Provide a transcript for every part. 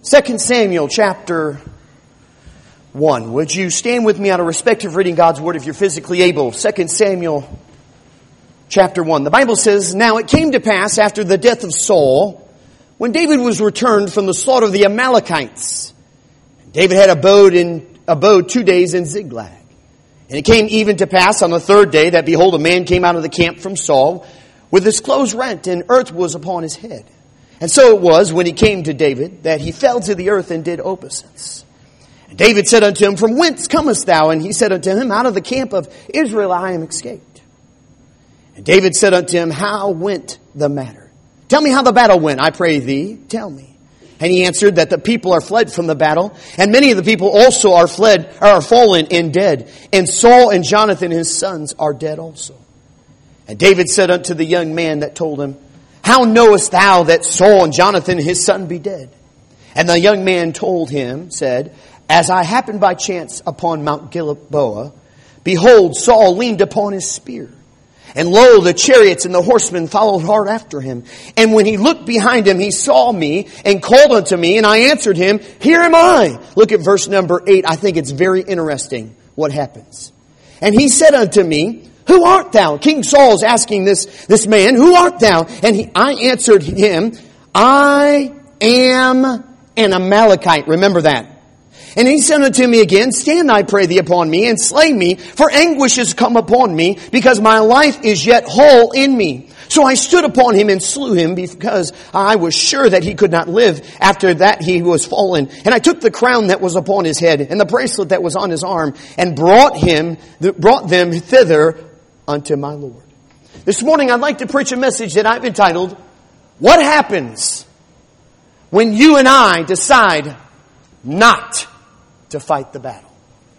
2 Samuel chapter 1. Would you stand with me out of respect of reading God's Word if you're physically able? 2 Samuel chapter 1. The Bible says, "Now it came to pass after the death of Saul, when David was returned from the slaughter of the Amalekites. David had abode 2 days in Ziklag. And it came even to pass on the third day that, behold, a man came out of the camp from Saul with his clothes rent, and earth was upon his head. And so it was, when he came to David, that he fell to the earth and did obeisance. And David said unto him, From whence comest thou? And he said unto him, Out of the camp of Israel I am escaped. And David said unto him, How went the matter? Tell me how the battle went, I pray thee, tell me. And he answered, That the people are fled from the battle, and many of the people also are fallen and dead. And Saul and Jonathan his sons are dead also. And David said unto the young man that told him, How knowest thou that Saul and Jonathan his son be dead? And the young man told him, said, As I happened by chance upon Mount Gilboa, behold, Saul leaned upon his spear. And lo, the chariots and the horsemen followed hard after him. And when he looked behind him, he saw me and called unto me, and I answered him, Here am I. Look at verse number 8. I think it's very interesting what happens. And he said unto me, Who art thou? King Saul's asking this man, Who art thou? And I answered him, I am an Amalekite. Remember that. And he said unto me again, Stand, I pray thee, upon me, and slay me, for anguish is come upon me, because my life is yet whole in me. So I stood upon him and slew him, because I was sure that he could not live after that he was fallen. And I took the crown that was upon his head, and the bracelet that was on his arm, and brought them thither unto my Lord. This morning I'd like to preach a message that I've entitled, What Happens When You and I Decide Not to Fight the Battle?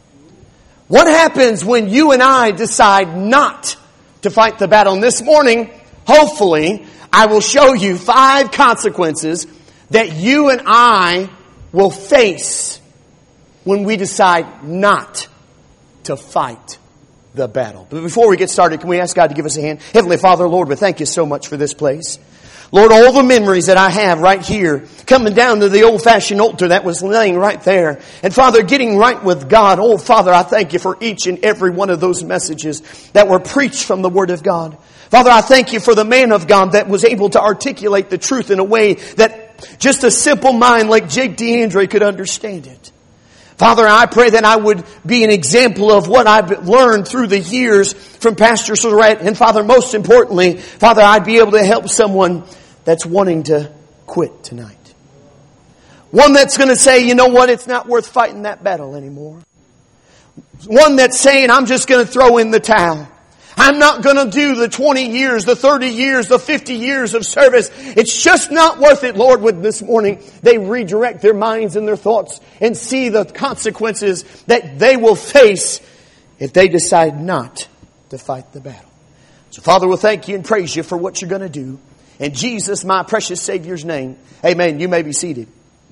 What happens when you and I decide not to fight the battle? And this morning, hopefully, I will show you 5 consequences that you and I will face when we decide not to fight the battle. But before we get started, can we ask God to give us a hand? Heavenly Father, Lord, we thank you so much for this place. Lord, all the memories that I have right here, coming down to the old-fashioned altar that was laying right there. And Father, getting right with God. Oh, Father, I thank you for each and every one of those messages that were preached from the Word of God. Father, I thank you for the man of God that was able to articulate the truth in a way that just a simple mind like Jake DeAndre could understand it. Father, I pray that I would be an example of what I've learned through the years from Pastor Surratt. And Father, most importantly, Father, I'd be able to help someone that's wanting to quit tonight. One that's going to say, you know what, it's not worth fighting that battle anymore. One that's saying, I'm just going to throw in the towel. I'm not going to do the 20 years, the 30 years, the 50 years of service. It's just not worth it, Lord. With this morning, they redirect their minds and their thoughts and see the consequences that they will face if they decide not to fight the battle. So, Father, we'll thank you and praise you for what you're going to do. In Jesus, my precious Savior's name, amen. You may be seated.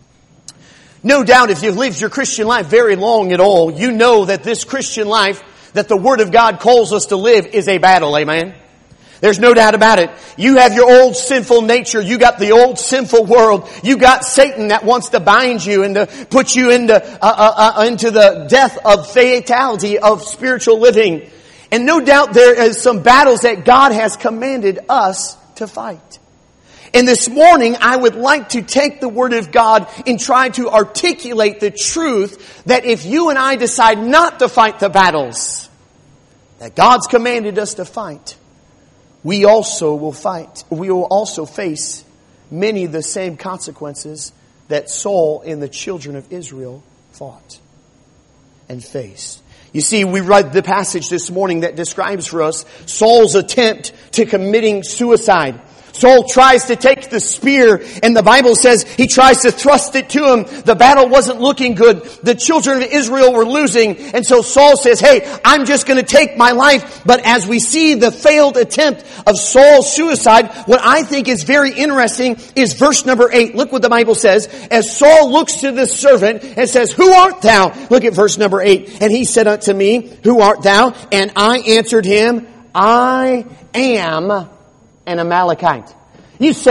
No doubt if you've lived your Christian life very long at all, you know that this Christian life that the Word of God calls us to live is a battle, amen. There's no doubt about it. You have your old sinful nature. You got the old sinful world. You got Satan that wants to bind you and to put you into the death of fatality of spiritual living. And no doubt there is some battles that God has commanded us to fight. And this morning, I would like to take the Word of God and try to articulate the truth that if you and I decide not to fight the battles that God's commanded us to fight, we also will fight. We will also face many of the same consequences that Saul and the children of Israel fought and faced. You see, we read the passage this morning that describes for us Saul's attempt to committing suicide. Saul tries to take the spear, and the Bible says he tries to thrust it to him. The battle wasn't looking good. The children of Israel were losing. And so Saul says, hey, I'm just going to take my life. But as we see the failed attempt of Saul's suicide, what I think is very interesting is verse number 8. Look what the Bible says. As Saul looks to this servant and says, Who art thou? Look at verse number 8. And he said unto me, Who art thou? And I answered him, I am an Amalekite. You say,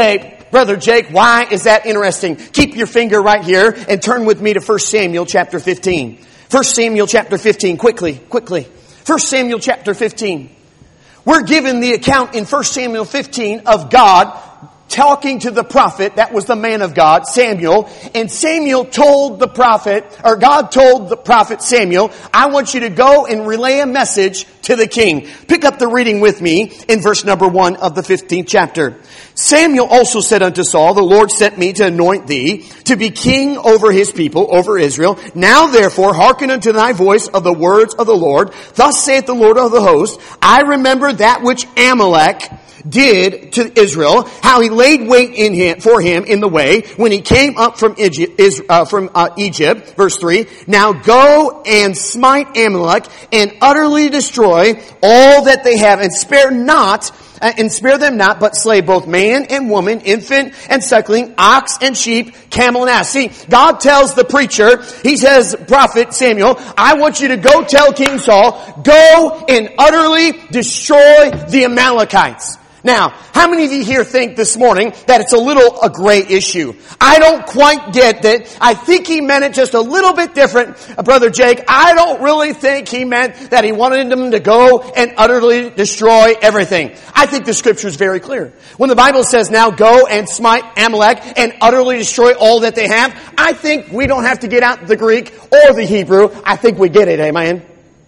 Brother Jake, why is that interesting? Keep your finger right here and turn with me to 1 Samuel chapter 15. 1 Samuel chapter 15, quickly. 1 Samuel chapter 15. We're given the account in 1 Samuel 15 of God talking to the prophet, that was the man of God, Samuel, and Samuel told the prophet, or God told the prophet Samuel, I want you to go and relay a message to the king. Pick up the reading with me in verse number 1 of the 15th chapter. Samuel also said unto Saul, the Lord sent me to anoint thee to be king over his people, over Israel. Now therefore hearken unto thy voice of the words of the Lord. Thus saith the Lord of the hosts, I remember that which Amalek did to Israel, how he laid wait for him in the way when he came up from Egypt. Verse 3. Now go and smite Amalek and utterly destroy all that they have, and spare them not, but slay both man and woman, infant and suckling, ox and sheep, camel and ass. See, God tells the preacher, he says, prophet Samuel, I want you to go tell King Saul, go and utterly destroy the Amalekites. Now, how many of you here think this morning that it's a gray issue? I don't quite get that. I think he meant it just a little bit different, Brother Jake. I don't really think he meant that he wanted them to go and utterly destroy everything. I think the scripture is very clear. When the Bible says, now go and smite Amalek and utterly destroy all that they have, I think we don't have to get out the Greek or the Hebrew. I think we get it, amen?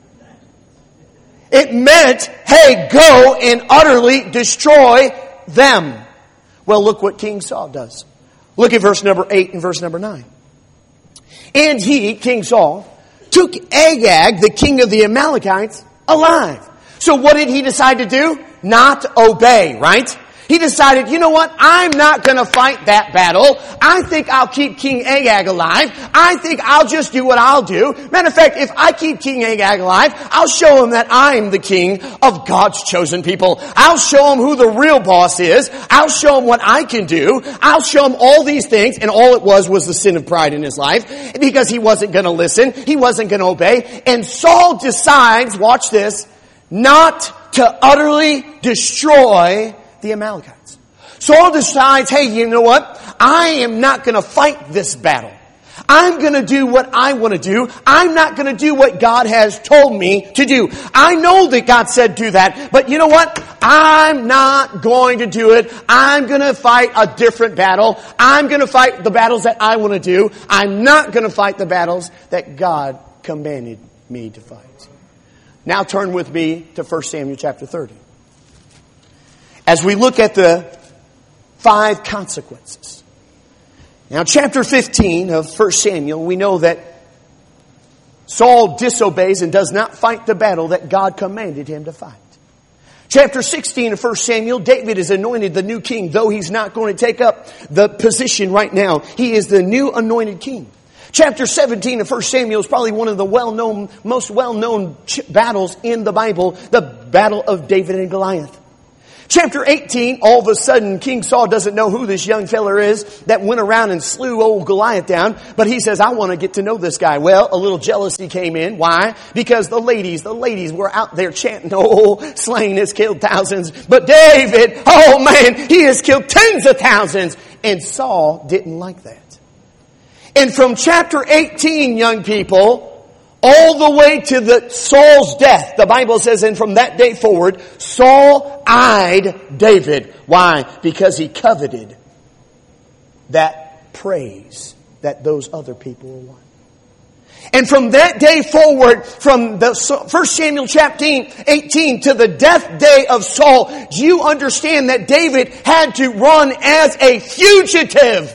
It meant, hey, go and utterly destroy them. Well, look what King Saul does. Look at verse number 8 and verse number 9. And he, King Saul, took Agag, the king of the Amalekites, alive. So what did he decide to do? Not obey, right? He decided, you know what? I'm not going to fight that battle. I think I'll keep King Agag alive. I think I'll just do what I'll do. Matter of fact, if I keep King Agag alive, I'll show him that I'm the king of God's chosen people. I'll show him who the real boss is. I'll show him what I can do. I'll show him all these things. And all it was the sin of pride in his life, because he wasn't going to listen. He wasn't going to obey. And Saul decides, watch this, not to utterly destroy the Amalekites. Saul decides, hey, you know what? I am not going to fight this battle. I'm going to do what I want to do. I'm not going to do what God has told me to do. I know that God said do that, but you know what? I'm not going to do it. I'm going to fight a different battle. I'm going to fight the battles that I want to do. I'm not going to fight the battles that God commanded me to fight. Now turn with me to 1 Samuel chapter 30. As we look at the 5 consequences. Now, chapter 15 of 1 Samuel, we know that Saul disobeys and does not fight the battle that God commanded him to fight. Chapter 16 of 1 Samuel, David is anointed the new king, though he's not going to take up the position right now. He is the new anointed king. Chapter 17 of 1 Samuel is probably one of the most well-known battles in the Bible, the battle of David and Goliath. Chapter 18, all of a sudden, King Saul doesn't know who this young feller is that went around and slew old Goliath down, but he says, I want to get to know this guy. Well, a little jealousy came in. Why? Because the ladies were out there chanting, oh, slain has killed thousands, but David, oh man, he has killed tens of thousands. And Saul didn't like that. And from chapter 18, young people, all the way to Saul's death, the Bible says, and from that day forward, Saul eyed David. Why? Because he coveted that praise that those other people were won. And from that day forward, from the 1 Samuel chapter 18 to the death day of Saul, do you understand that David had to run as a fugitive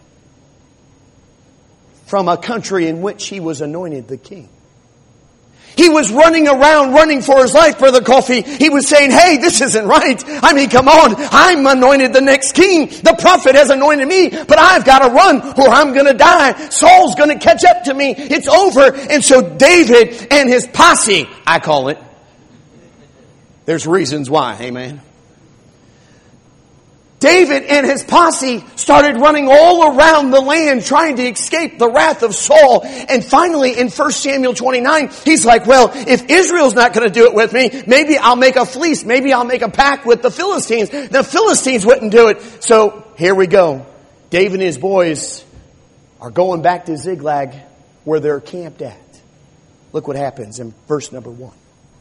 from a country in which he was anointed the king? He was running around, running for his life, Brother Coffee. He was saying, hey, this isn't right. I mean, come on. I'm anointed the next king. The prophet has anointed me, but I've got to run or I'm going to die. Saul's going to catch up to me. It's over. And so David and his posse, I call it. There's reasons why, amen. David and his posse started running all around the land trying to escape the wrath of Saul. And finally in 1 Samuel 29, he's like, well, if Israel's not going to do it with me, maybe I'll make a fleece. Maybe I'll make a pact with the Philistines. The Philistines wouldn't do it. So here we go. David and his boys are going back to Ziklag where they're camped at. Look what happens in verse number 1.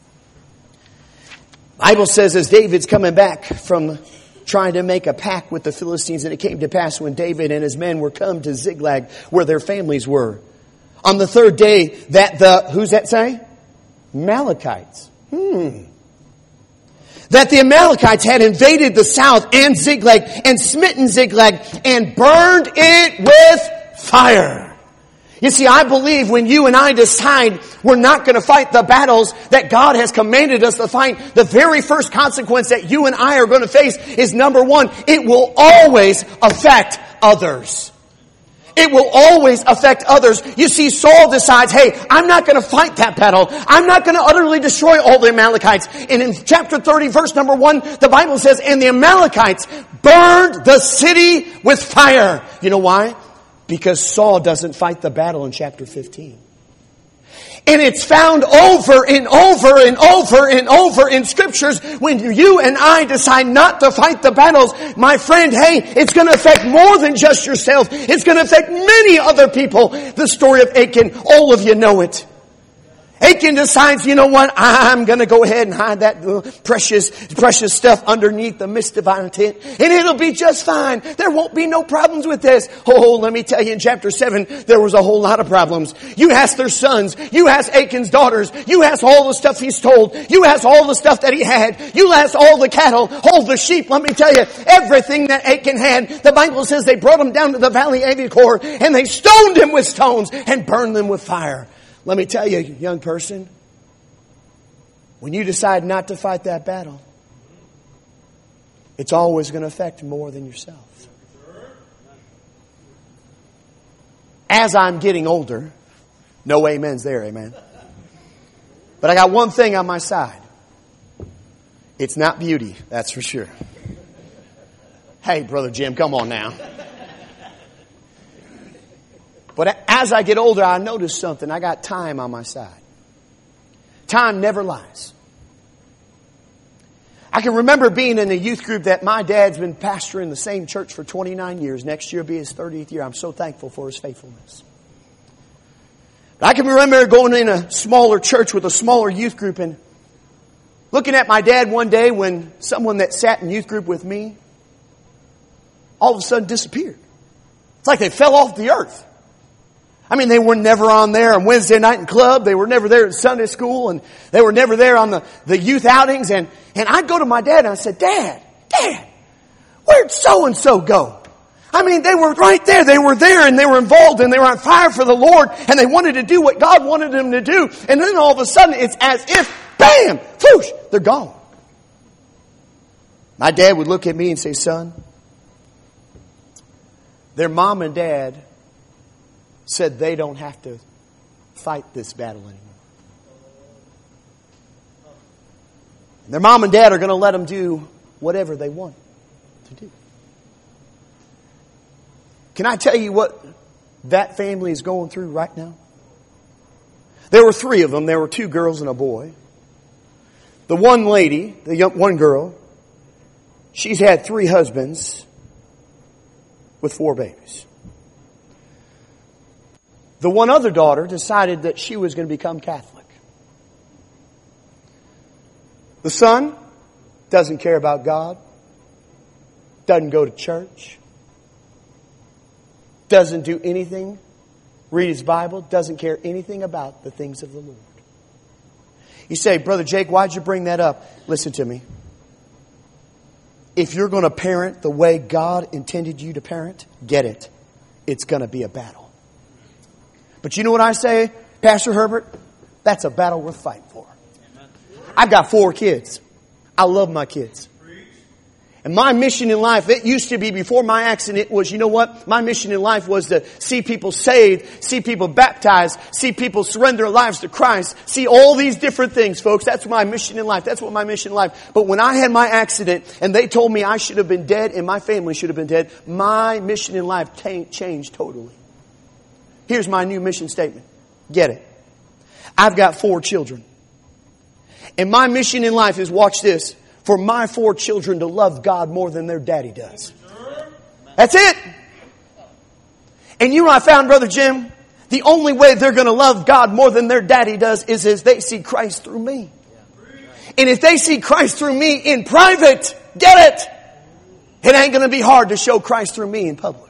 The Bible says as David's coming back from trying to make a pact with the Philistines, and it came to pass when David and his men were come to Ziklag where their families were. On the third day that who's that say? Amalekites. That the Amalekites had invaded the south and Ziklag and smitten Ziklag and burned it with fire. You see, I believe when you and I decide we're not going to fight the battles that God has commanded us to fight, the very first consequence that you and I are going to face is number one, it will always affect others. It will always affect others. You see, Saul decides, hey, I'm not going to fight that battle. I'm not going to utterly destroy all the Amalekites. And in chapter 30, verse number 1, the Bible says, and the Amalekites burned the city with fire. You know why? Because Saul doesn't fight the battle in chapter 15. And it's found over and over and over and over in scriptures when you and I decide not to fight the battles. My friend, hey, it's going to affect more than just yourself. It's going to affect many other people. The story of Achan, all of you know it. Achan decides, you know what, I'm going to go ahead and hide that precious stuff underneath the midst of our tent, and it'll be just fine. There won't be no problems with this. Oh, let me tell you, in chapter 7, there was a whole lot of problems. You ask their sons. You ask Achan's daughters. You ask all the stuff he stole. You ask all the stuff that he had. You ask all the cattle, all the sheep. Let me tell you, everything that Achan had, the Bible says they brought him down to the valley of Achor, and they stoned him with stones and burned them with fire. Let me tell you, young person, when you decide not to fight that battle, it's always going to affect more than yourself. As I'm getting older, no amens there, amen. But I got one thing on my side. It's not beauty, that's for sure. Hey, Brother Jim, come on now. But as I get older, I notice something. I got time on my side. Time never lies. I can remember being in a youth group that my dad's been pastoring the same church for 29 years. Next year will be his 30th year. I'm so thankful for his faithfulness. I can remember going in a smaller church with a smaller youth group and looking at my dad one day when someone that sat in youth group with me all of a sudden disappeared. It's like they fell off the earth. I mean, they were never on there on Wednesday night in club. They were never there at Sunday school. And they were never there on the youth outings. And I'd go to my dad and I said, Dad, where'd so-and-so go? I mean, they were right there. They were there and they were involved and they were on fire for the Lord. And they wanted to do what God wanted them to do. And then all of a sudden, it's as if, bam, whoosh, they're gone. My dad would look at me and say, son, their mom and dad said they don't have to fight this battle anymore. And their mom and dad are going to let them do whatever they want to do. Can I tell you what that family is going through right now? There were 3 of them. There were 2 girls and a boy. The one lady, one girl, she's had 3 husbands with 4 babies. The one other daughter decided that she was going to become Catholic. The son doesn't care about God, doesn't go to church, doesn't do anything, read his Bible, doesn't care anything about the things of the Lord. You say, Brother Jake, why'd you bring that up? Listen to me. If you're going to parent the way God intended you to parent, get it. It's going to be a battle. But you know what I say, Pastor Herbert? That's a battle worth fighting for. I've got 4 kids. I love my kids. And my mission in life, it used to be before my accident was, you know what? My mission in life was to see people saved, see people baptized, see people surrender their lives to Christ, see all these different things, folks. That's my mission in life. That's what my mission in life. But when I had my accident and they told me I should have been dead and my family should have been dead, my mission in life changed totally. Here's my new mission statement. Get it. I've got 4 children. And my mission in life is, watch this, for my 4 children to love God more than their daddy does. That's it. And you know I found, Brother Jim, the only way they're going to love God more than their daddy does is as they see Christ through me. And if they see Christ through me in private, get it? It ain't going to be hard to show Christ through me in public.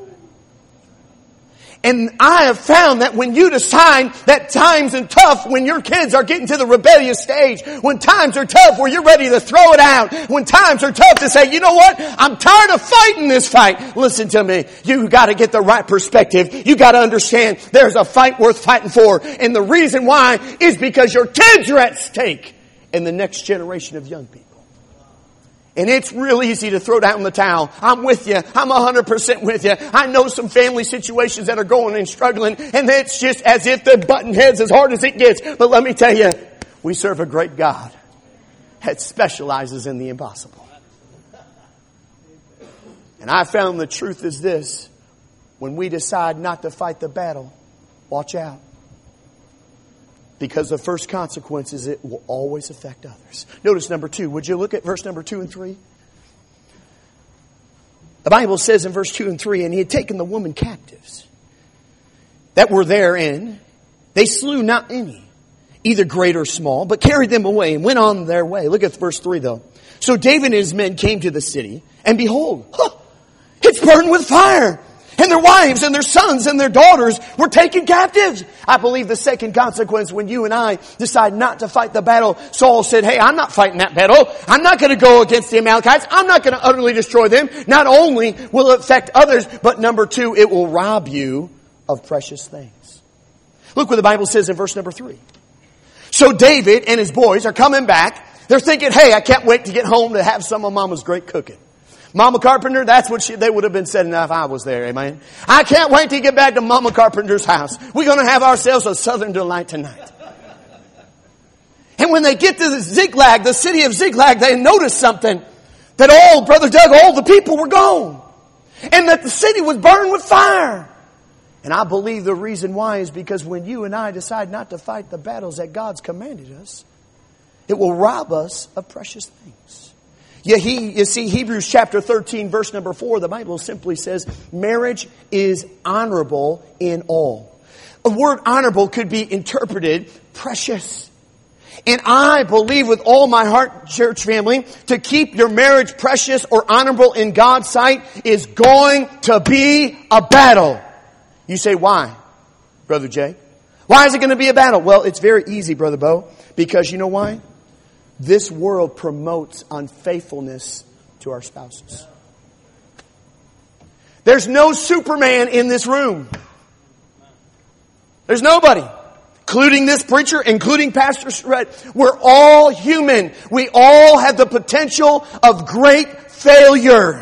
And I have found that when you decide that times are tough, when your kids are getting to the rebellious stage, when times are tough where you're ready to throw it out, when times are tough to say, you know what, I'm tired of fighting this fight. Listen to me. You got to get the right perspective. You got to understand there's a fight worth fighting for. And the reason why is because your kids are at stake and the next generation of young people. And it's real easy to throw down the towel. I'm with you. I'm 100% with you. I know some family situations that are going and struggling, and it's just as if they're butting heads as hard as it gets. But let me tell you, we serve a great God that specializes in the impossible. And I found the truth is this. When we decide not to fight the battle, watch out. Because the first consequence is it will always affect others. Notice number 2. Would you look at verse number 2 and 3? The Bible says in verse 2 and 3, and he had taken the woman captives that were therein. They slew not any, either great or small, but carried them away and went on their way. Look at verse 3 though. So David and his men came to the city, and behold, it's burned with fire. And their wives and their sons and their daughters were taken captives. I believe the second consequence when you and I decide not to fight the battle, Saul said, hey, I'm not fighting that battle. I'm not going to go against the Amalekites. I'm not going to utterly destroy them. Not only will it affect others, but number 2, it will rob you of precious things. Look what the Bible says in verse number 3. So David and his boys are coming back. They're thinking, hey, I can't wait to get home to have some of Mama's great cooking. Mama Carpenter, that's what they would have been saying if I was there, amen. I can't wait to get back to Mama Carpenter's house. We're going to have ourselves a Southern delight tonight. And when they get to Ziklag, the city of Ziklag, they notice something. That Brother Doug, all the people were gone. And that the city was burned with fire. And I believe the reason why is because when you and I decide not to fight the battles that God's commanded us, it will rob us of precious things. You see, Hebrews chapter 13, verse number 4, the Bible simply says, marriage is honorable in all. The word honorable could be interpreted precious. And I believe with all my heart, church family, to keep your marriage precious or honorable in God's sight is going to be a battle. You say, why, Brother Jay? Why is it going to be a battle? Well, it's very easy, Brother Bo, because you know why? This world promotes unfaithfulness to our spouses. There's no Superman in this room. There's nobody. Including this preacher, including Pastor Shred. We're all human. We all have the potential of great failure.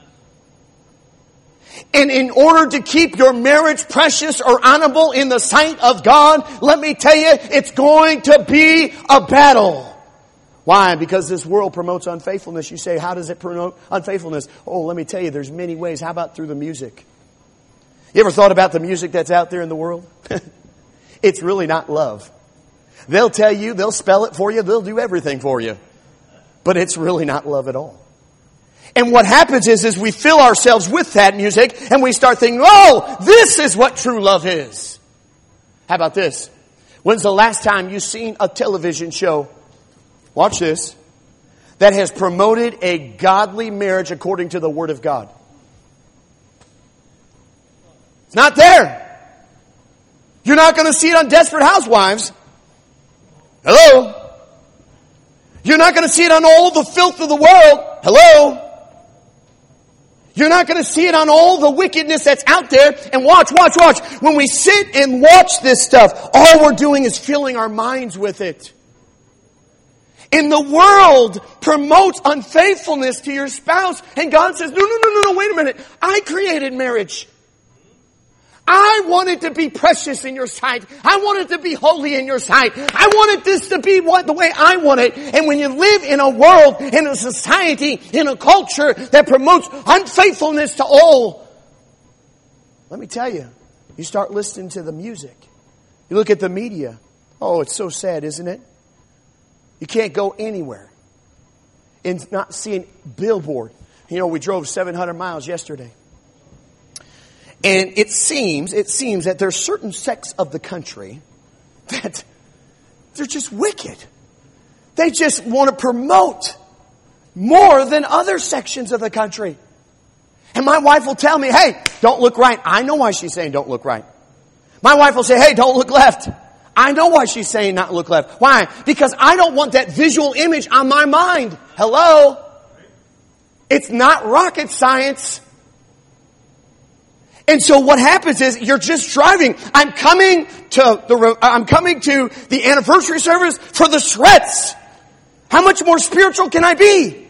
And in order to keep your marriage precious or honorable in the sight of God, let me tell you, it's going to be a battle. Why? Because this world promotes unfaithfulness. You say, how does it promote unfaithfulness? Oh, let me tell you, there's many ways. How about through the music? You ever thought about the music that's out there in the world? It's really not love. They'll tell you, they'll spell it for you, they'll do everything for you. But it's really not love at all. And what happens is we fill ourselves with that music and we start thinking, oh, this is what true love is. How about this? When's the last time you've seen a television show, watch this, that has promoted a godly marriage according to the Word of God? It's not there. You're not going to see it on Desperate Housewives. Hello? You're not going to see it on all the filth of the world. Hello? You're not going to see it on all the wickedness that's out there. And watch. When we sit and watch this stuff, all we're doing is filling our minds with it. And the world promotes unfaithfulness to your spouse. And God says, no, wait a minute. I created marriage. I want it to be precious in your sight. I want it to be holy in your sight. I wanted this to be the way I want it. And when you live in a world, in a society, in a culture that promotes unfaithfulness to all, let me tell you, you start listening to the music. You look at the media. Oh, it's so sad, isn't it? You can't go anywhere and not see a billboard. You know, we drove 700 miles yesterday. And it seems that there's certain sects of the country that they're just wicked. They just want to promote more than other sections of the country. And my wife will tell me, hey, don't look right. I know why she's saying don't look right. My wife will say, hey, don't look left. I know why she's saying not look left. Why? Because I don't want that visual image on my mind. Hello? It's not rocket science. And so what happens is you're just driving. I'm coming to the anniversary service for the Shredds. How much more spiritual can I be?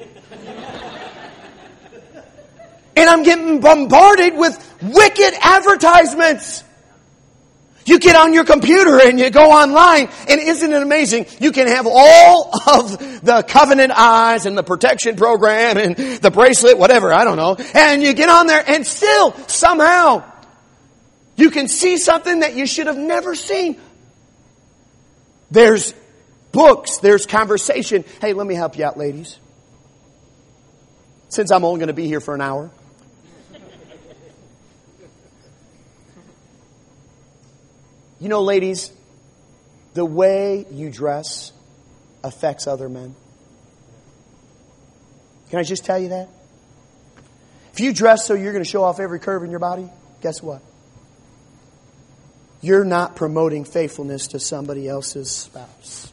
And I'm getting bombarded with wicked advertisements. You get on your computer and you go online, and isn't it amazing? You can have all of the covenant eyes and the protection program and the bracelet, whatever, I don't know. And you get on there and still, somehow, you can see something that you should have never seen. There's books, there's conversation. Hey, let me help you out, ladies. Since I'm only going to be here for an hour. You know, ladies, the way you dress affects other men. Can I just tell you that? If you dress so you're going to show off every curve in your body, guess what? You're not promoting faithfulness to somebody else's spouse.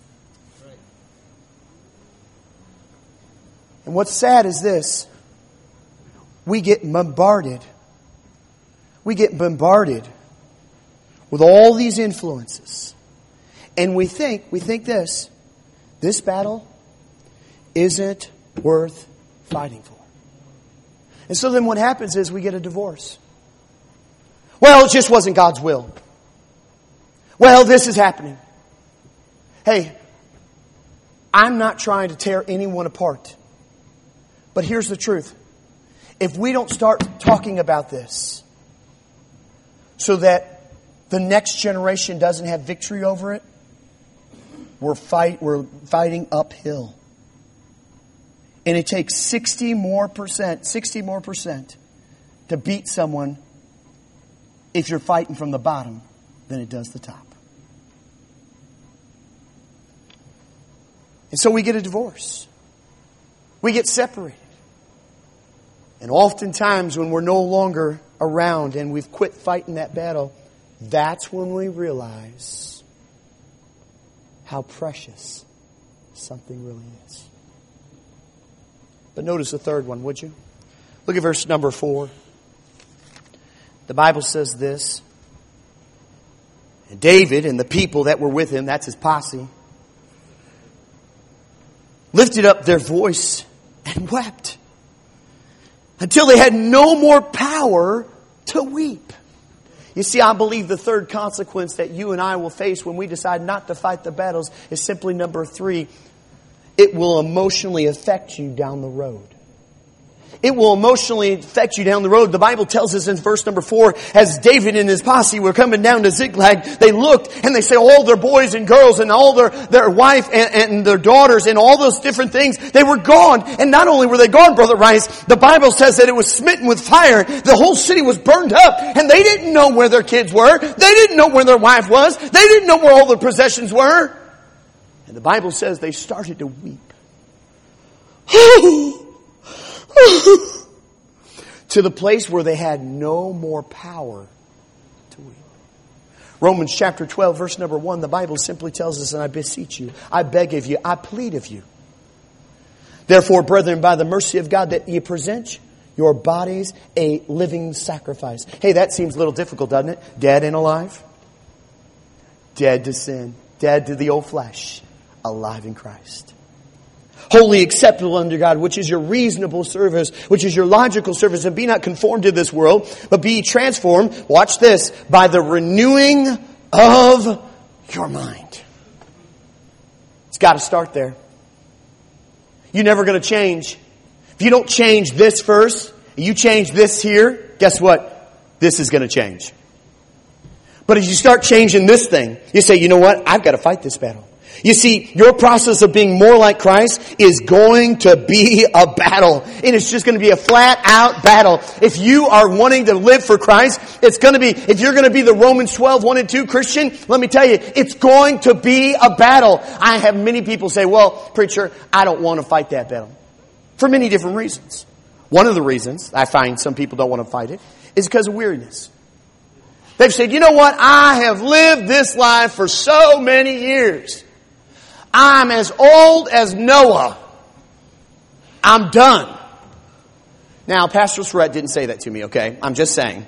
And what's sad is this. We get bombarded. We get bombarded with all these influences. And we think this battle isn't worth fighting for. And so then what happens is we get a divorce. Well, it just wasn't God's will. Well, this is happening. Hey, I'm not trying to tear anyone apart. But here's the truth. If we don't start talking about this so that the next generation doesn't have victory over it, we're fighting uphill. And it takes 60 more percent to beat someone if you're fighting from the bottom than it does the top. And so we get a divorce. We get separated. And oftentimes when we're no longer around and we've quit fighting that battle, that's when we realize how precious something really is. But notice the third one, would you? Look at verse number 4. The Bible says this. And David and the people that were with him, that's his posse, lifted up their voice and wept until they had no more power to weep. You see, I believe the third consequence that you and I will face when we decide not to fight the battles is simply number 3. It will emotionally affect you down the road. It will emotionally affect you down the road. The Bible tells us in verse number 4, as David and his posse were coming down to Ziklag, they looked and they said all their boys and girls and all their wife and their daughters and all those different things, they were gone. And not only were they gone, Brother Rice, the Bible says that it was smitten with fire. The whole city was burned up, and they didn't know where their kids were. They didn't know where their wife was. They didn't know where all their possessions were. And the Bible says they started to weep. To the place where they had no more power to weep. Romans chapter 12, verse number 1, the Bible simply tells us, and I beseech you, I beg of you, I plead of you. Therefore, brethren, by the mercy of God, that ye present your bodies a living sacrifice. Hey, that seems a little difficult, doesn't it? Dead and alive. Dead to sin. Dead to the old flesh. Alive in Christ. wholly acceptable unto God, which is your reasonable service, which is your logical service. And be not conformed to this world, but be transformed, watch this, by the renewing of your mind. It's got to start there. You're never going to change. If you don't change this first, you change this here, guess what? This is going to change. But as you start changing this thing, you say, you know what? I've got to fight this battle. You see, your process of being more like Christ is going to be a battle. And it's just going to be a flat out battle. If you are wanting to live for Christ, it's going to be, if you're going to be the Romans 12, 1 and 2 Christian, let me tell you, it's going to be a battle. I have many people say, well, preacher, I don't want to fight that battle. For many different reasons. One of the reasons I find some people don't want to fight it is because of weariness. They've said, you know what? I have lived this life for so many years. I'm as old as Noah. I'm done. Now, Pastor Surratt didn't say that to me, okay? I'm just saying.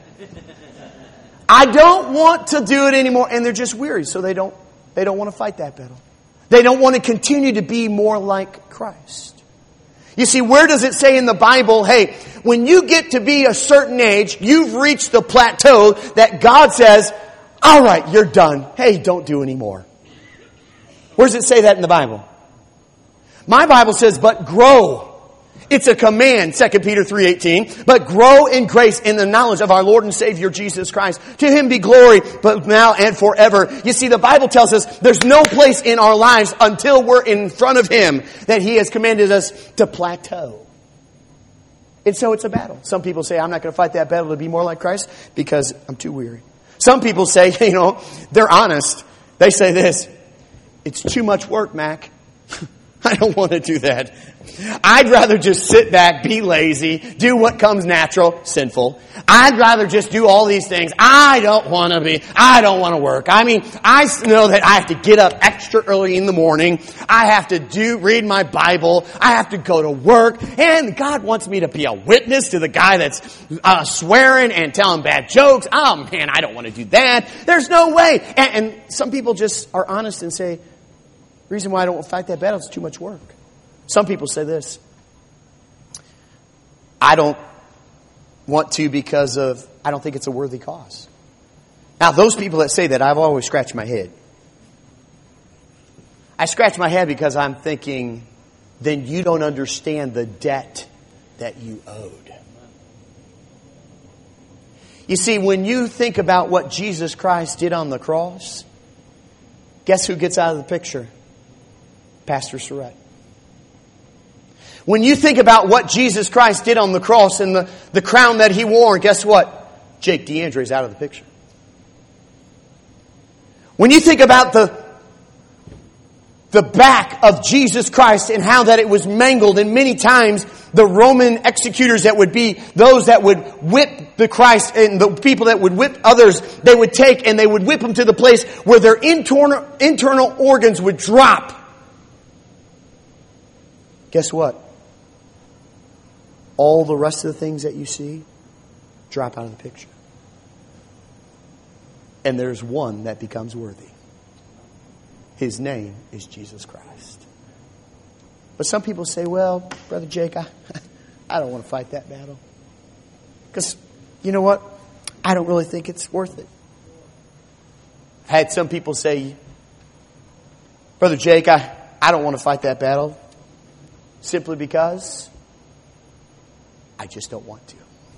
I don't want to do it anymore. And they're just weary, so they don't want to fight that battle. They don't want to continue to be more like Christ. You see, where does it say in the Bible, hey, when you get to be a certain age, you've reached the plateau that God says, all right, you're done. Hey, don't do anymore. Where does it say that in the Bible? My Bible says, but grow. It's a command, 2 Peter 3:18. But grow in grace in the knowledge of our Lord and Savior Jesus Christ. To Him be glory, both now and forever. You see, the Bible tells us there's no place in our lives until we're in front of Him that He has commanded us to plateau. And so it's a battle. Some people say, I'm not going to fight that battle to be more like Christ because I'm too weary. Some people say, they're honest. They say this. It's too much work, Mac. I don't want to do that. I'd rather just sit back, be lazy, do what comes natural, sinful. I'd rather just do all these things. I don't want to work. I mean, I know that I have to get up extra early in the morning. I have to read my Bible. I have to go to work. And God wants me to be a witness to the guy that's swearing and telling bad jokes. Oh man, I don't want to do that. There's no way. And some people just are honest and say, the reason why I don't fight that battle is too much work. Some people say this. I don't want to because I don't think it's a worthy cause. Now, those people that say that, I've always scratched my head. I scratch my head because I'm thinking, then you don't understand the debt that you owed. You see, when you think about what Jesus Christ did on the cross, guess who gets out of the picture? Pastor Surratt. When you think about what Jesus Christ did on the cross and the crown that He wore, guess what? Jake DeAndre is out of the picture. When you think about the back of Jesus Christ and how that it was mangled, and many times the Roman executors that would be those that would whip the Christ and the people that would whip others, they would take and they would whip them to the place where their internal organs would drop. Guess what? All the rest of the things that you see drop out of the picture. And there's one that becomes worthy. His name is Jesus Christ. But some people say, well, Brother Jake, I don't want to fight that battle. Because, you know what? I don't really think it's worth it. I've had some people say, Brother Jake, I don't want to fight that battle. Simply because I just don't want to.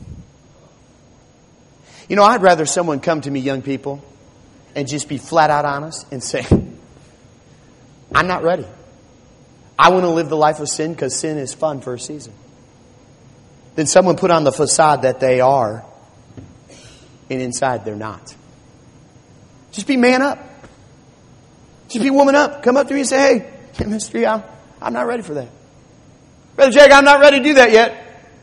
I'd rather someone come to me, young people, and just be flat out honest and say, I'm not ready. I want to live the life of sin because sin is fun for a season. Then someone put on the facade that they are, and inside they're not. Just be man up. Just be woman up. Come up to me and say, hey, Mystery, I'm not ready for that. Brother Jake, I'm not ready to do that yet.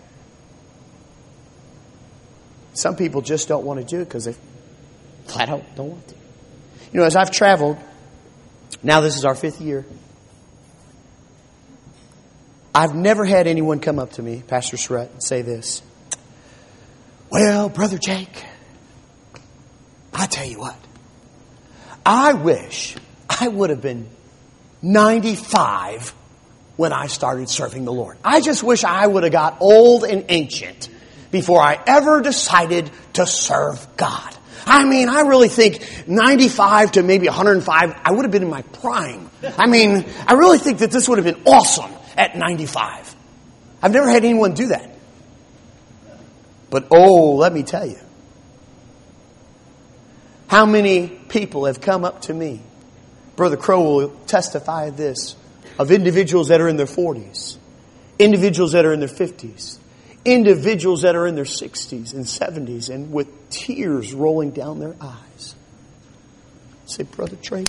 Some people just don't want to do it because they flat out don't want to. As I've traveled, now this is our 5th year, I've never had anyone come up to me, Pastor Surratt, and say this. Well, Brother Jake, I tell you what. I wish I would have been 95 when I started serving the Lord. I just wish I would have got old and ancient before I ever decided to serve God. I mean, I really think 95 to maybe 105, I would have been in my prime. I mean, I really think that this would have been awesome at 95. I've never had anyone do that. But let me tell you, how many people have come up to me, Brother Crow will testify of this, of individuals that are in their 40s, individuals that are in their 50s, individuals that are in their 60s and 70s, and with tears rolling down their eyes. Say, Brother Drake,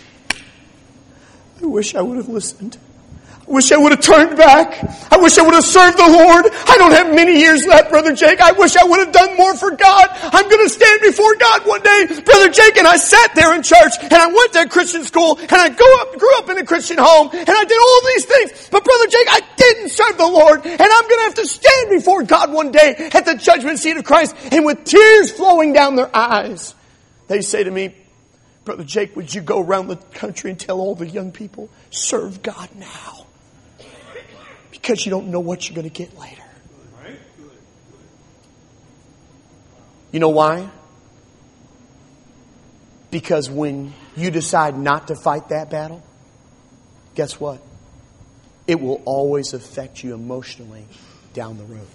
I wish I would have listened. I wish I would have turned back. I wish I would have served the Lord. I don't have many years left, Brother Jake. I wish I would have done more for God. I'm going to stand before God one day, Brother Jake. And I sat there in church, and I went to Christian school, and I grew up in a Christian home, and I did all these things. But Brother Jake, I didn't serve the Lord, and I'm going to have to stand before God one day at the judgment seat of Christ, and with tears flowing down their eyes, they say to me, Brother Jake, would you go around the country and tell all the young people, serve God now? Because you don't know what you're going to get later. You know why? Because when you decide not to fight that battle, guess what? It will always affect you emotionally down the road.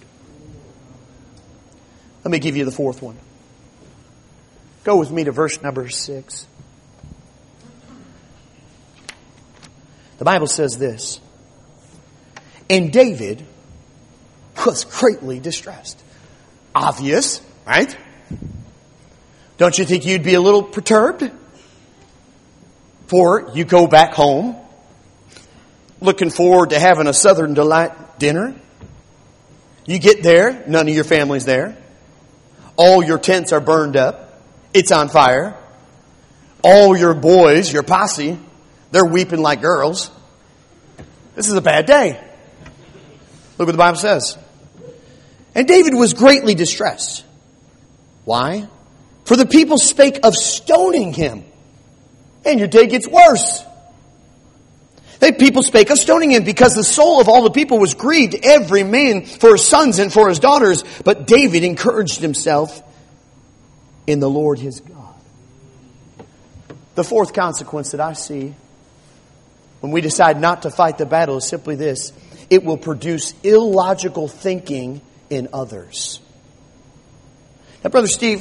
Let me give you the fourth one. Go with me to verse number 6. The Bible says this. And David was greatly distressed. Obvious, right? Don't you think you'd be a little perturbed? For you go back home, looking forward to having a Southern Delight dinner. You get there, none of your family's there. All your tents are burned up. It's on fire. All your boys, your posse, they're weeping like girls. This is a bad day. Look what the Bible says. And David was greatly distressed. Why? For the people spake of stoning him. And your day gets worse. The people spake of stoning him because the soul of all the people was grieved, every man for his sons and for his daughters. But David encouraged himself in the Lord his God. The fourth consequence that I see when we decide not to fight the battle is simply this. It will produce illogical thinking in others. Now, Brother Steve,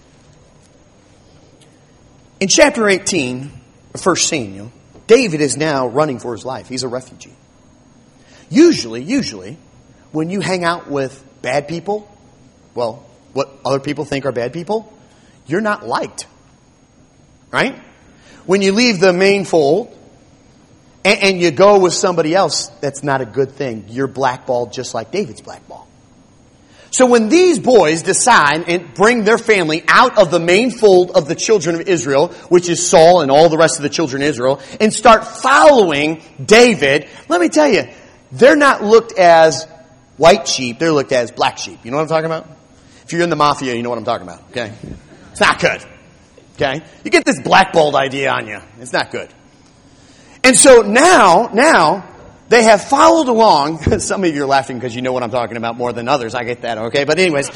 in chapter 18 of 1 Samuel, David is now running for his life. He's a refugee. Usually, when you hang out with bad people, well, what other people think are bad people, you're not liked. Right? When you leave the main fold, and you go with somebody else, that's not a good thing. You're blackballed just like David's blackballed. So when these boys decide and bring their family out of the main fold of the children of Israel, which is Saul and all the rest of the children of Israel, and start following David, let me tell you, they're not looked as white sheep, they're looked as black sheep. You know what I'm talking about? If you're in the mafia, you know what I'm talking about, okay? It's not good, okay? You get this blackballed idea on you. It's not good. And so now, they have followed along. Some of you are laughing because you know what I'm talking about more than others. I get that, okay? But anyways,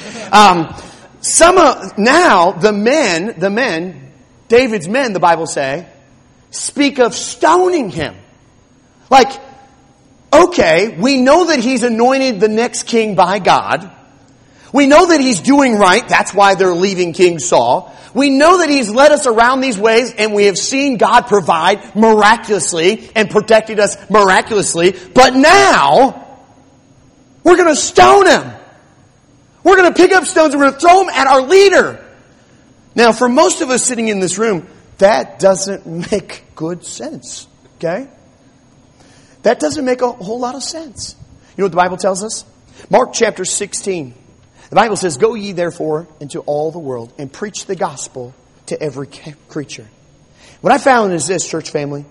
now the men, David's men, the Bible say, speak of stoning him. Like, okay, we know that he's anointed the next king by God. We know that he's doing right. That's why they're leaving King Saul. We know that he's led us around these ways, and we have seen God provide miraculously and protected us miraculously. But now, we're going to stone him. We're going to pick up stones and we're going to throw them at our leader. Now, for most of us sitting in this room, that doesn't make good sense. Okay? That doesn't make a whole lot of sense. You know what the Bible tells us? Mark chapter 16. The Bible says, go ye therefore into all the world and preach the gospel to every creature. What I found is this, church family.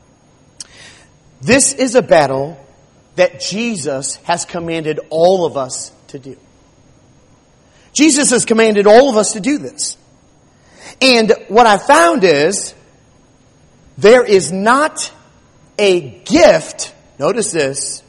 This is a battle that Jesus has commanded all of us to do. Jesus has commanded all of us to do this. And what I found is there is not a gift notice this,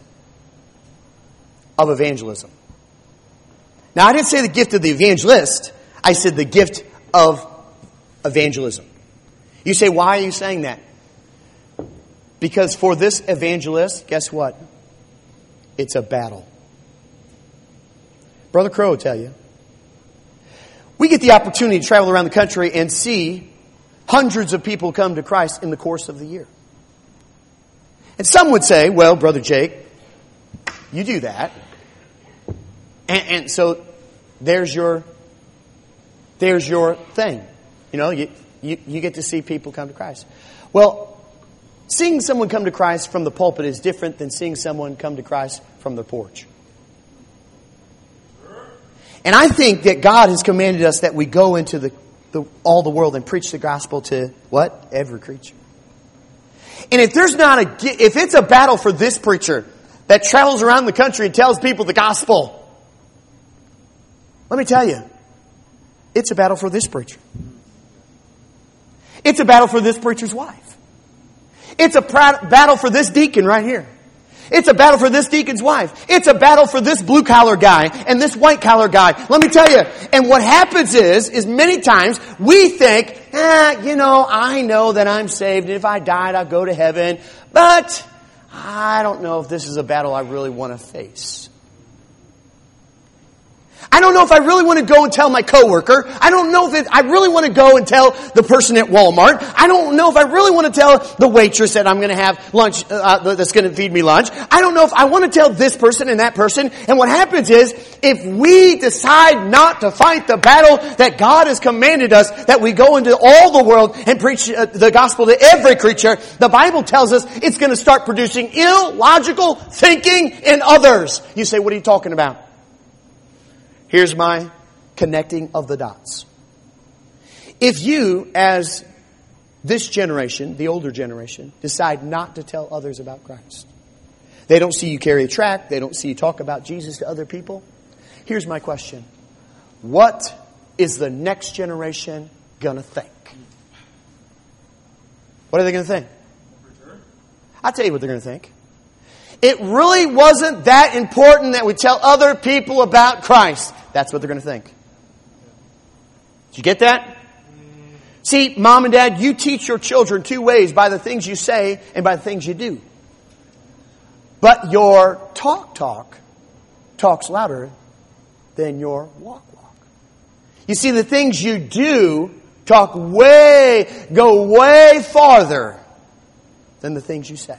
of evangelism. Now, I didn't say the gift of the evangelist. I said the gift of evangelism. You say, why are you saying that? Because for this evangelist, guess what? It's a battle. Brother Crow will tell you. We get the opportunity to travel around the country and see hundreds of people come to Christ in the course of the year. And some would say, well, Brother Jake, you do that. And so there's your thing. You know, you get to see people come to Christ. Well, seeing someone come to Christ from the pulpit is different than seeing someone come to Christ from the porch. And I think that God has commanded us that we go into all the world and preach the gospel to what? Every creature. And if it's a battle for this preacher that travels around the country and tells people the gospel, let me tell you, it's a battle for this preacher. It's a battle for this preacher's wife. It's a battle for this deacon right here. It's a battle for this deacon's wife. It's a battle for this blue-collar guy and this white-collar guy. Let me tell you. And what happens is many times we think, I know that I'm saved, and if I died, I'll go to heaven. But I don't know if this is a battle I really want to face. I don't know if I really want to go and tell my coworker. I don't know if I really want to go and tell the person at Walmart. I don't know if I really want to tell the waitress that I'm going to have lunch, that's going to feed me lunch. I don't know if I want to tell this person and that person. And what happens is, if we decide not to fight the battle that God has commanded us, that we go into all the world and preach the gospel to every creature, the Bible tells us it's going to start producing illogical thinking in others. You say, what are you talking about? Here's my connecting of the dots. If you, as this generation, the older generation, decide not to tell others about Christ, they don't see you carry a tract, they don't see you talk about Jesus to other people, here's my question. What is the next generation going to think? What are they going to think? I'll tell you what they're going to think. It really wasn't that important that we tell other people about Christ. That's what they're going to think. Did you get that? See, mom and dad, you teach your children two ways: by the things you say and by the things you do. But your talks louder than your walk. You see, the things you do go way farther than the things you say.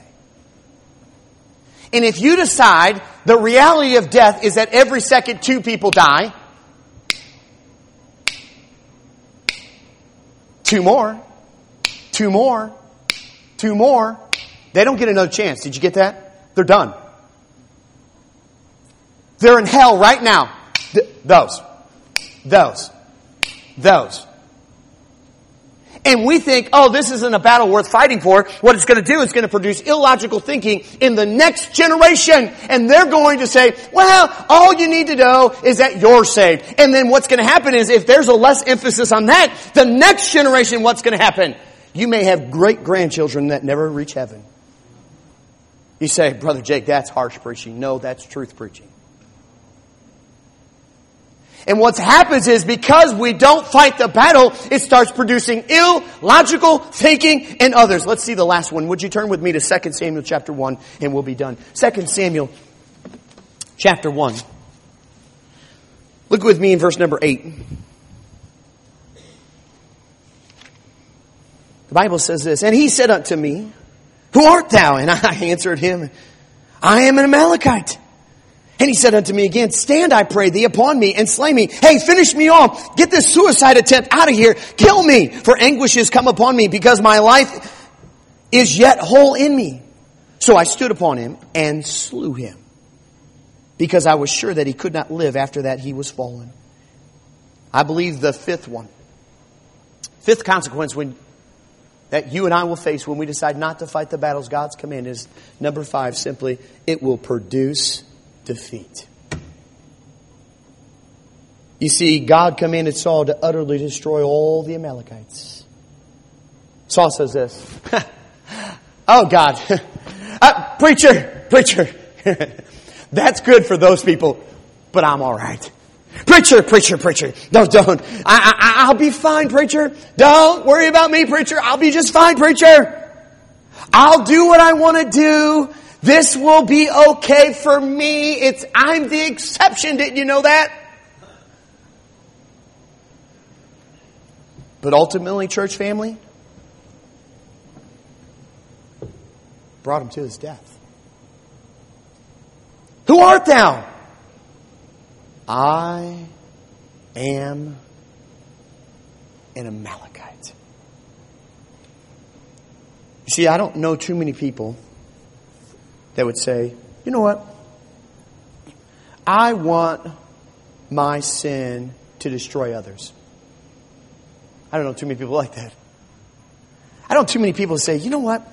And if you decide the reality of death is that every second 2 people die, 2 more, 2 more, 2 more, they don't get another chance. Did you get that? They're done. They're in hell right now. Those. And we think, this isn't a battle worth fighting for. What it's going to do is going to produce illogical thinking in the next generation. And they're going to say, well, all you need to know is that you're saved. And then what's going to happen is, if there's a less emphasis on that, the next generation, what's going to happen? You may have great-grandchildren that never reach heaven. You say, Brother Jake, that's harsh preaching. No, that's truth preaching. And what happens is, because we don't fight the battle, it starts producing illogical thinking in others. Let's see the last one. Would you turn with me to 2 Samuel chapter 1 and we'll be done. 2 Samuel chapter 1. Look with me in verse number 8. The Bible says this, and he said unto me, who art thou? And I answered him, I am an Amalekite. And he said unto me again, stand, I pray thee, upon me and slay me. Hey, finish me off. Get this suicide attempt out of here. Kill me, for anguish has come upon me, because my life is yet whole in me. So I stood upon him and slew him, because I was sure that he could not live after that he was fallen. I believe the fifth consequence that you and I will face when we decide not to fight the battles God's command is, number 5, simply, it will produce defeat. You see, God commanded Saul to utterly destroy all the Amalekites. Saul says this, oh God, preacher, preacher. That's good for those people, but I'm all right. Preacher. No, don't. I'll be fine, preacher. Don't worry about me, preacher. I'll be just fine, preacher. I'll do what I want to do. This will be okay for me. I'm the exception. Didn't you know that? But ultimately, church family, brought him to his death. Who art thou? I am an Amalekite. You see, I don't know too many people that would say, you know what? I want my sin to destroy others. I don't know too many people like that. I don't know too many people say, you know what?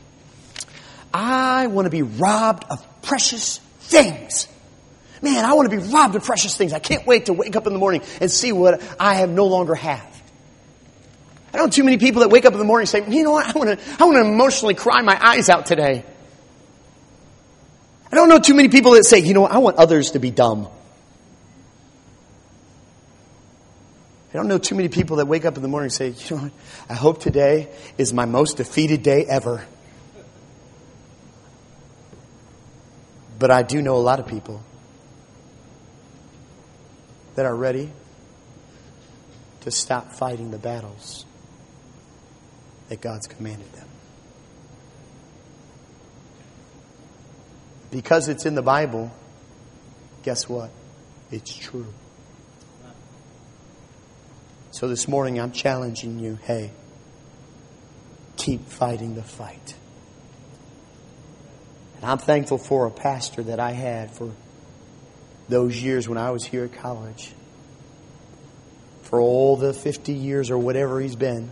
I want to be robbed of precious things. Man, I want to be robbed of precious things. I can't wait to wake up in the morning and see what I have no longer have. I don't know too many people that wake up in the morning and say, you know what? I want to emotionally cry my eyes out today. I don't know too many people that say, you know what? I want others to be dumb. I don't know too many people that wake up in the morning and say, you know what? I hope today is my most defeated day ever. But I do know a lot of people that are ready to stop fighting the battles that God's commanded them. Because it's in the Bible, guess what? It's true. So this morning I'm challenging you, hey, keep fighting the fight. And I'm thankful for a pastor that I had for those years when I was here at college. For all the 50 years or whatever he's been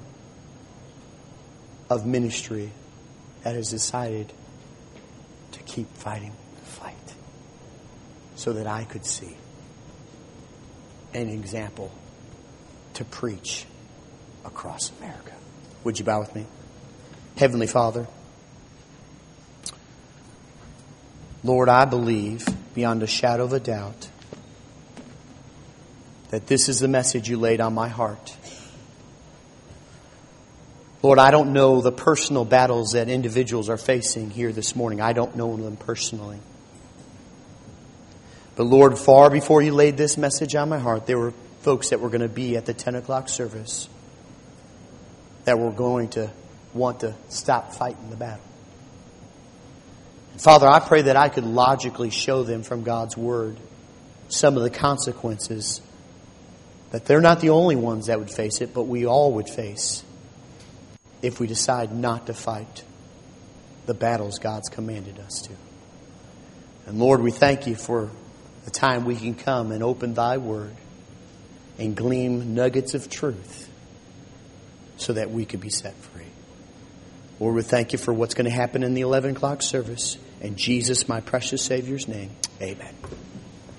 of ministry that has decided to keep fighting the fight so that I could see an example to preach across America. Would you bow with me? Heavenly Father, Lord, I believe beyond a shadow of a doubt that this is the message you laid on my heart. Lord, I don't know the personal battles that individuals are facing here this morning. I don't know them personally. But Lord, far before you laid this message on my heart, there were folks that were going to be at the 10 o'clock service that were going to want to stop fighting the battle. Father, I pray that I could logically show them from God's Word some of the consequences, that they're not the only ones that would face it, but we all would face if we decide not to fight the battles God's commanded us to. And Lord, we thank you for the time we can come and open thy Word and glean nuggets of truth so that we could be set free. Lord, we thank you for what's going to happen in the 11 o'clock service. In Jesus, my precious Savior's name, amen.